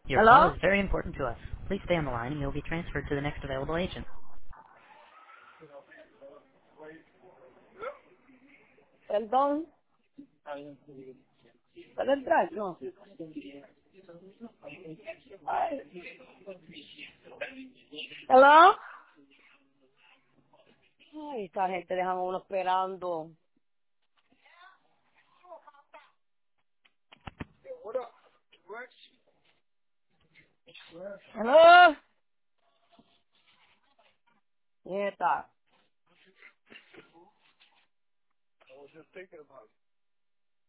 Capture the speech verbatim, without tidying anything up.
Your call ¿Aló? is very important to us. Please stay on the line and you'll be transferred to the next available agent. Perdón. ¿Puedo entrar? No. ¿Aló? Ay, esta gente dejan a uno esperando. ¿Aló? Nieta.